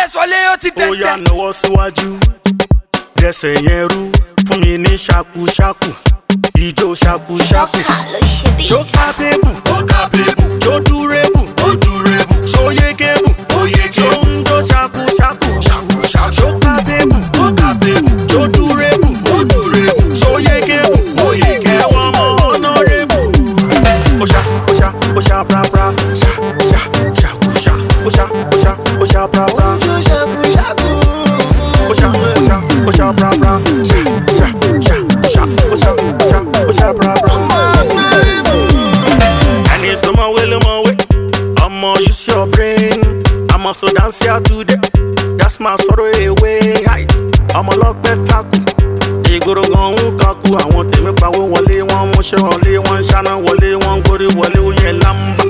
Adeswale ó ti tẹ́tẹ́. Ó yá nawọ́ síwájú, dẹsẹ̀ yẹn rú, fún mi ní ṣakúṣakù, ijó ṣakúṣakù. Ṣóká bébù, jó dúrébù, ṣóyégébù, ṣó ń jó ṣakúṣakù. Ṣóká bébù, jó dúrébù, ṣóyégébù, ẹ̀wọ̀n mọ́ ọ̀nàrẹ́bù. Ó ṣá prapra, ṣakúṣá, ó ṣá prapra. Osha bra bra, osha bra bra. I need to my way. I'ma use your brain. I'm also dance here today. That's my sorrow away. I'ma lock that taku. Igoro gon kaku. I want them pa wo wọlé wọn mú ṣe wọlé wọn ṣáná wọlé wọn gorí wọlé ó yẹ lamba.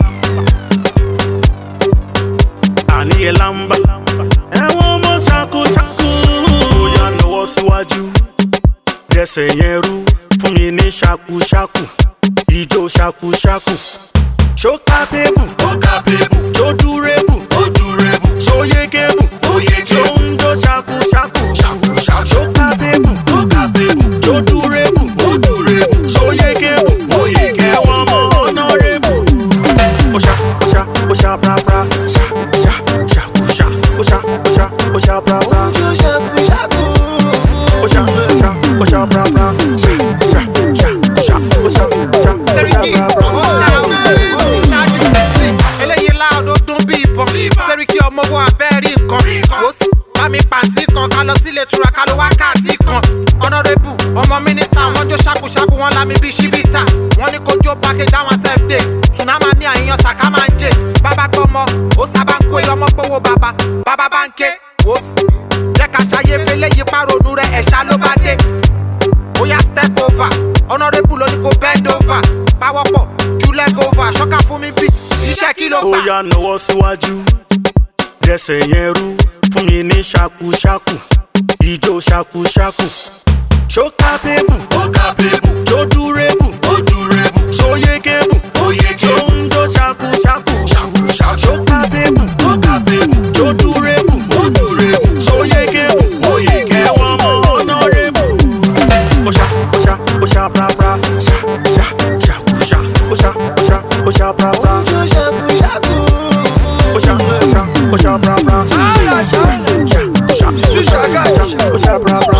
Ani yẹ lamba. Ẹ̀wọ̀n mọ ṣaku. Síwájú, dẹsẹ̀ yẹn rú, fún mi ní ṣakúṣakù, ijó ṣakúṣakù. Ṣóká bébù, jó dúrébù, ṣóyégébù, ṣó ń jó ṣakúṣakù. Ṣóká bébù, jó dúrébù, ṣóyégébù, ẹ̀wọ̀n mọ́ ọ̀nàrẹ́bù. Ó ṣá prapra, ṣakúṣá, ó ṣá prapra. Osha bra bra, eléyìí láàdó dún bí ìbọn Sẹ́ríkì ọmọ wo abẹ́rí nǹkan ó sì bá mi pàǹtí kan ká lọ sílé tura ká ló wákàtí kan ọ̀nàrẹ́bù ọmọ mínísítà wọn jó ṣàkúṣàkú wọn lámì bí ṣíbítà wọn ní kó jó package àwọn self-day tsunami ní àyíyan sàká máa ń jẹ bàbá gbọmọ ó sábà ń kó ọmọ gbowó bàbá bá ń ké ó sì jẹ́ ká ṣayé fẹ́lẹ́ yí pàrọ̀nù rẹ̀ ẹ̀ṣá ló bá dé. Oya step over, honorable ló ní kó bend over. Power pọ̀, ju leg over, ṣọ́ká fún mi beat, iṣẹ́ kí ló gbà. Ó yá nawọ́ síwájú, dẹsẹ̀ yẹn rú, fún mi ní ṣakúṣakù, ijó ṣakúṣakù. Ṣóká bébù, jó dúrébù, ṣóyégébù, ṣó ń jó ṣakúṣakù. Ṣóká bébù, jó dúrébù, ṣóyégébù, ẹ̀wọ̀n mọ́ ọ̀nàrẹ́bù. Osha bra bra, shakusha, osha bra bra, osha bra bra, osha bra bra.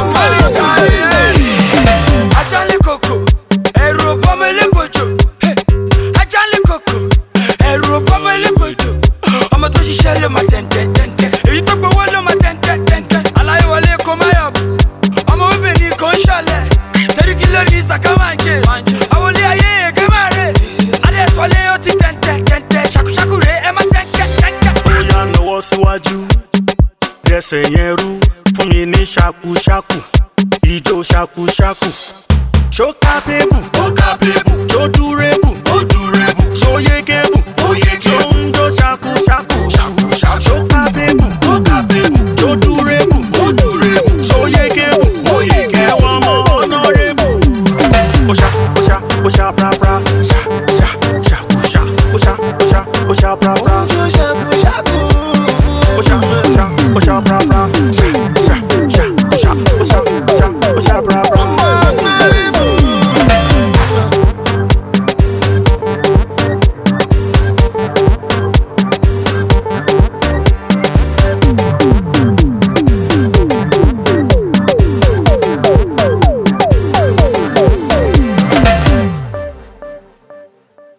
Ajale koko, ẹ̀rù pomele bojo. Ajale koko, ẹ̀rù pomele bojo. Ọmọ tó ṣiṣẹ́ ló máa tẹ̀ntẹ̀. Èyí tó gbowó ló máa tẹ̀ntẹ̀. Aláyọ̀wọlé kò máa yọ̀ bù. Ọmọ obìnrin kò ń ṣọlẹ̀. Sẹ́ríkì lórí sàkámàǹjẹ. Àwọlé ayé èkémàrè. Adeswale ó ti tẹ̀ntẹ̀. Ṣakúṣakù rẹ̀ ẹ má tẹ̀ntẹ̀. Ó yá nawọ́ síwájú, dẹsẹ̀ yẹn rú, fún mi ní ṣakúṣakù, ijó ṣakúṣakù. Ṣóká bébù, jó dúrébù, ṣóyégébù, ṣó ń jó ṣakúṣakù. Ṣóká bébù, jó dúrébù, ṣóyégébù, ẹ̀wọ̀n mọ́ ọ̀nàrẹ́bù. Osha prapra, ṣakúṣá, osha prapra. Osha prapra.